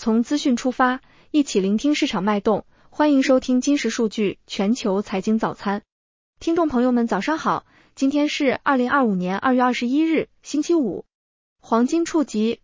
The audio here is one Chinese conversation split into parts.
从资讯出发，一起聆听市场脉动，欢迎收听金石数据全球财经早餐。听众朋友们早上好，今天是2025年2月21日，星期五。黄金触及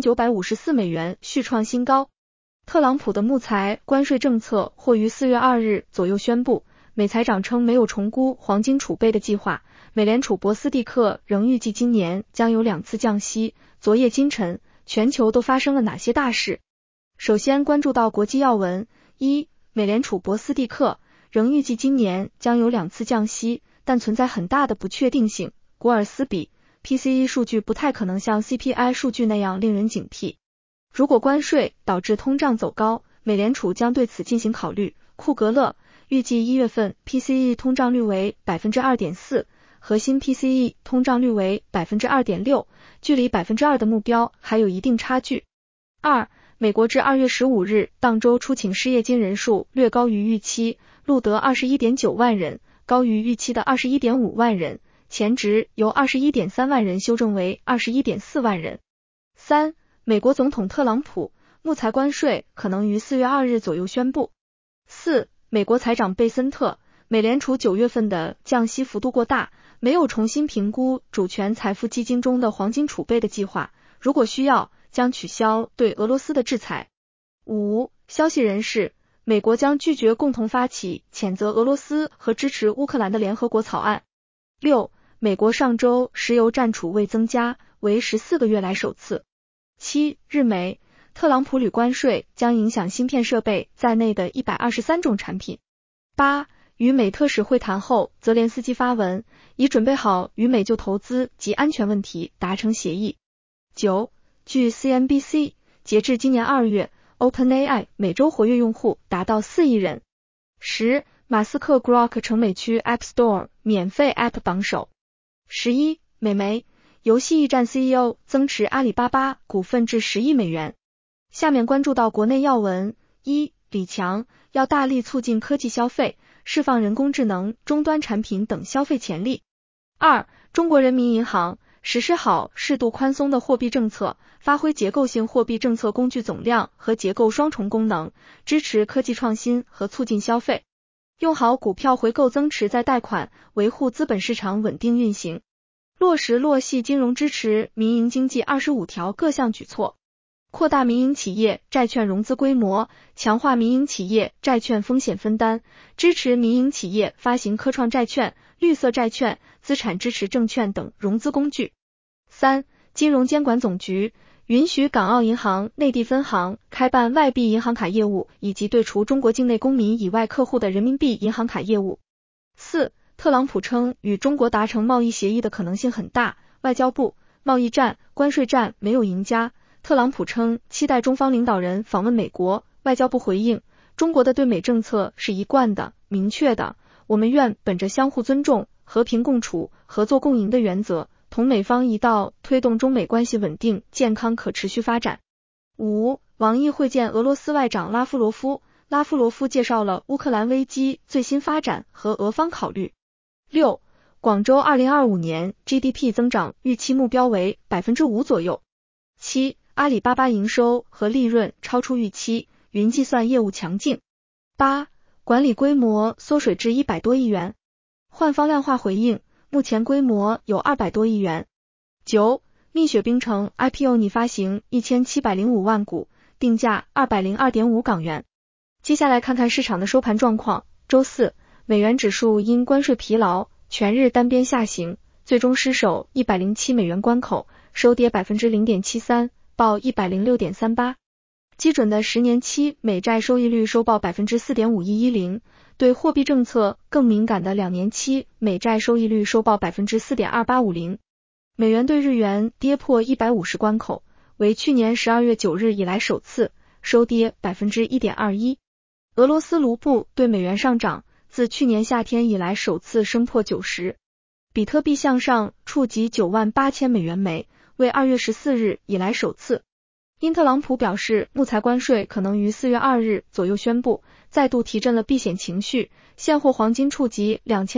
2954美元，续创新高。特朗普的木材关税政策或于4月2日左右宣布，美财长称没有重估黄金储备的计划。美联储伯斯蒂克仍预计今年将有2次降息。昨夜今晨，全球都发生了哪些大事？首先关注到国际要闻。一、美联储伯斯蒂克仍预计今年将有2次降息，但存在很大的不确定性。古尔斯比 PCE 数据不太可能像 CPI 数据那样令人警惕。如果关税导致通胀走高，美联储将对此进行考虑。库格勒预计1月份 PCE 通胀率为 2.4%， 核心 PCE 通胀率为 2.6%， 距离 2% 的目标还有一定差距。二、美国至2月15日当周出请失业金人数略高于预期，录得 21.9 万人，高于预期的 21.5 万人，前值由 21.3 万人修正为 21.4 万人。三、美国总统特朗普木材关税可能于4月2日左右宣布。四、美国财长贝森特，美联储9月份的降息幅度过大，没有重新评估主权财富基金中的黄金储备的计划，如果需要将取消对俄罗斯的制裁。五、消息人士，美国将拒绝共同发起谴责俄罗斯和支持乌克兰的联合国草案。六、美国上周石油占储未增加，为14个月来首次。七、日美，特朗普铝关税将影响芯片设备在内的123种产品。八、与美特使会谈后，泽连斯基发文，已准备好与美就投资及安全问题达成协议。九、据 CNBC， 截至今年2月 ，OpenAI 每周活跃用户达到4亿人。十、马斯克 Grok 成美区 App Store 免费 App 榜首。11、美媒，游戏驿站 CEO 增持阿里巴巴股份至10亿美元。下面关注到国内要闻。一、李强要大力促进科技消费，释放人工智能、终端产品等消费潜力。二、中国人民银行实施好适度宽松的货币政策，发挥结构性货币政策工具总量和结构双重功能，支持科技创新和促进消费。用好股票回购增持再贷款，维护资本市场稳定运行。落实落细金融支持民营经济25条各项举措，扩大民营企业债券融资规模，强化民营企业债券风险分担，支持民营企业发行科创债券、绿色债券、资产支持证券等融资工具。三、金融监管总局允许港澳银行内地分行开办外币银行卡业务，以及对除中国境内公民以外客户的人民币银行卡业务。四、特朗普称与中国达成贸易协议的可能性很大。外交部，贸易战、关税战没有赢家。特朗普称期待中方领导人访问美国。外交部回应，中国的对美政策是一贯的、明确的，我们愿本着相互尊重、和平共处、合作共赢的原则，同美方一道推动中美关系稳定、健康、可持续发展。五、王毅会见俄罗斯外长拉夫罗夫，拉夫罗夫介绍了乌克兰危机最新发展和俄方考虑。六、广州2025年 GDP 增长预期目标为 5% 左右。七、阿里巴巴营收和利润超出预期，云计算业务强劲。八、管理规模缩水至100多亿元。换方量化回应，目前规模有200多亿元。九、蜜雪冰城 IPO 拟发行1705万股，定价202.5港元。接下来看看市场的收盘状况。周四，美元指数因关税疲劳，全日单边下行，最终失守107美元关口，收跌 0.73%， 报 106.38。基准的10年期美债收益率收报 4.5110%， 对货币政策更敏感的2年期美债收益率收报 4.2850%。美元对日元跌破150关口，为去年12月9日以来首次，收跌 1.21%。俄罗斯卢布对美元上涨，自去年夏天以来首次升破90。比特币向上触及98000美元每，为2月14日以来首次。因特朗普表示木材关税可能于4月2日左右宣布，再度提振了避险情绪，现货黄金触及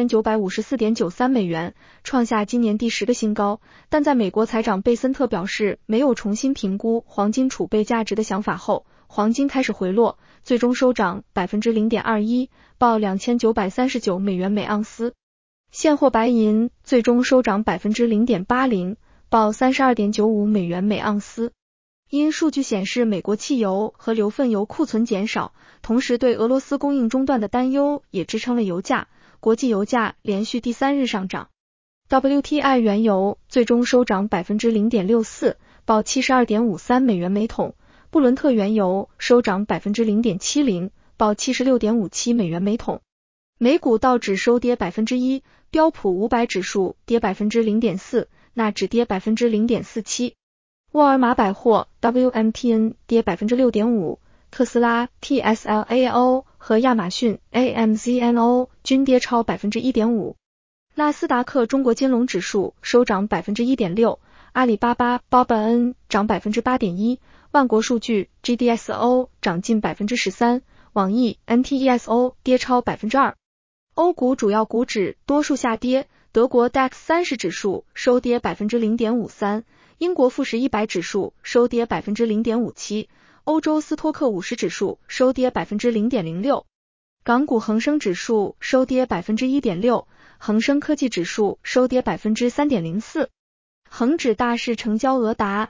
2954.93 美元，创下今年第10个新高，但在美国财长贝森特表示没有重新评估黄金储备价值的想法后， 黄金开始回落，最终收涨 0.21%， 报2939美元每盎司。现货白银最终收涨 0.80%， 报 32.95美元每盎司。因数据显示美国汽油和硫分油库存减少，同时对俄罗斯供应中断的担忧也支撑了油价，国际油价连续第3日上涨。WTI 原油最终收涨 0.64%， 报 72.53美元每桶。布伦特原油收涨 0.70%， 报 76.57美元每桶。美股道指收跌 1%， 标普500指数跌 0.4%， 纳指跌 0.47%。沃尔玛百货 WMTN 跌 6.5%， 特斯拉 TSLAO 和亚马逊 AMZNO 均跌超 1.5%。纳斯达克中国金龙指数收涨 1.6%， 阿里巴巴 BABAN 涨 8.1%， 万国数据 GDSO 涨近 13%， 网易 NTESO 跌超 2%。欧股主要股指多数下跌，德国 DAX 30指数收跌 0.53%， 英国富时100指数收跌 0.57%， 欧洲斯托克50指数收跌 0.06%。港股恒生指数收跌 1.6%， 恒生科技指数收跌 3.04%。恒指大市成交额达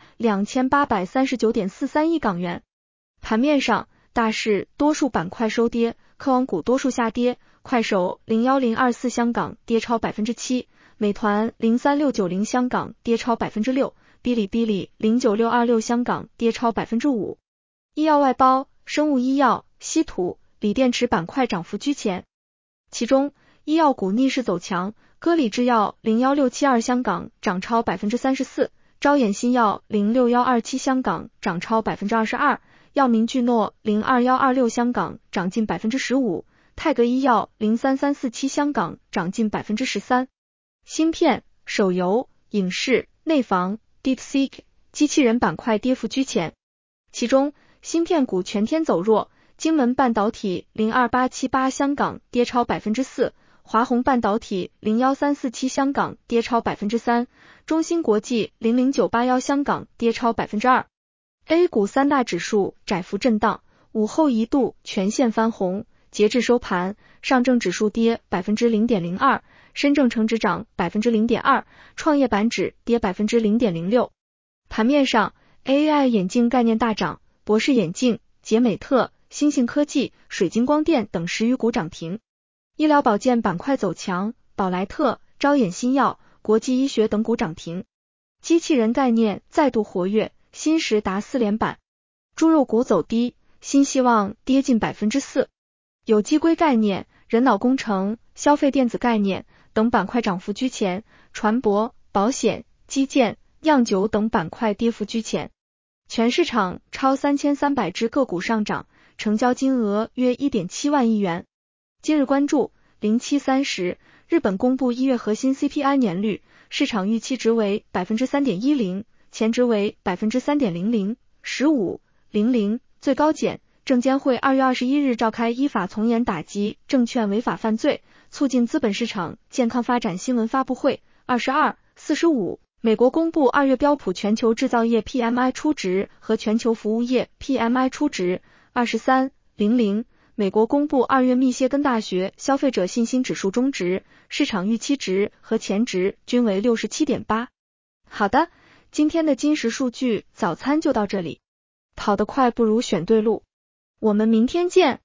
2839.43 亿港元。盘面上，大市多数板块收跌，科网股多数下跌，快手01024香港跌超 7%， 美团03690香港跌超 6%， 哔哩哔哩09626香港跌超 5%。医药外包、生物医药、稀土、锂电池板块涨幅居前，其中医药股逆势走强，歌礼制药01672香港涨超 34%， 招衍新药06127香港涨超 22%， 药明聚诺02126香港涨近 15%， 泰格医药03347香港涨近 13%。芯片、手游、影视、内房、DeepSeek、机器人板块跌幅居前，其中芯片股全天走弱，晶门半导体02878香港跌超 4%， 华虹半导体01347香港跌超 3%， 中芯国际00981香港跌超 2%。 A 股三大指数窄幅震荡，午后一度全线翻红，截至收盘，上证指数跌 0.02%， 深证成指涨 0.2%， 创业板指跌 0.06%。 盘面上 AI 眼镜概念大涨，博士眼镜、捷美特、新兴科技、水晶光电等10余股涨停。医疗保健板块走强，宝莱特、招衍新药、国际医学等股涨停。机器人概念再度活跃，新时达4连板。猪肉股走低，新希望跌近 4%。 有机硅概念、人脑工程、消费电子概念等板块涨幅居前，船舶、保险、基建、酿酒等板块跌幅居前。全市场超3300只个股上涨，成交金额约 1.7 万亿元。今日关注0730，日本公布1月核心 CPI 年率，市场预期值为 3.10%， 前值为 3.00%， 15.00， 最高检。证监会2月21日召开依法从严打击证券违法犯罪，促进资本市场健康发展新闻发布会。22:45，美国公布2月标普全球制造业 PMI 初值和全球服务业 PMI 初值。23:00，美国公布2月密歇根大学消费者信心指数终值，市场预期值和前值均为 67.8。 好的，今天的金石数据早餐就到这里，跑得快不如选对路，我们明天见。